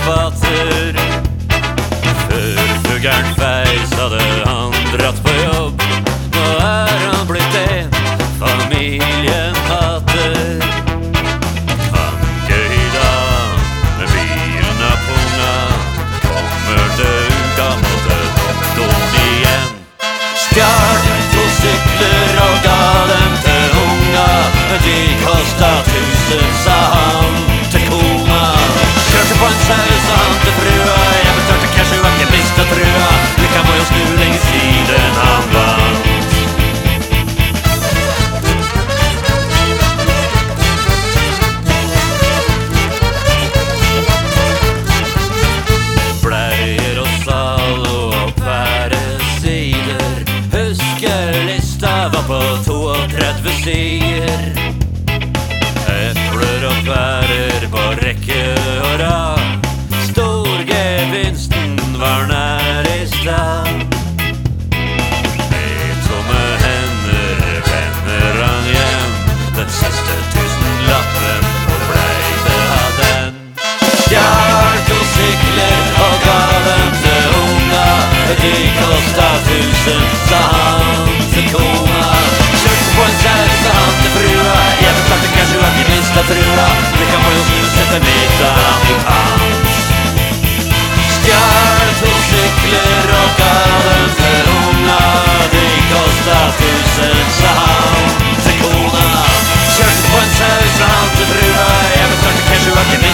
fatter. Før fuglen feis hadde han dratt på jobb. Nå han blitt en familien hater. Anke-Ida med bilen av punga kommer til uka mot doktoren igjen. Stjal 2 sykler og ga dem til unga, men de kostet 1000, sa han til kona. Kjørte på en sau, sa han til frua, jeg betalte cash og ikke mistet trua. Lykken må jo snu lenge siden han vant. Bleier og sal og pæresider, huskelista var på 32 sider. Epler og pærer på rekke og rad, storgevinsten var nær i stad. Med tomme hender vender han hjem, den siste 1000-lappen, hvor blei det av den? Stjal 2 sykler og ga dem til unga, de kostet 1000, sa han til kona. Kjørte på en sau, sa han til frua, jeg betalte cash og ikke mistet trua. Lykken må jo snu sette mitt av i pant. Stjal 2 sykler og ga dem til unga, de kostet 1000, sa han til kona. Kjørte på en sau, sa han til frua, jeg betalte cash og ikke mistet trua.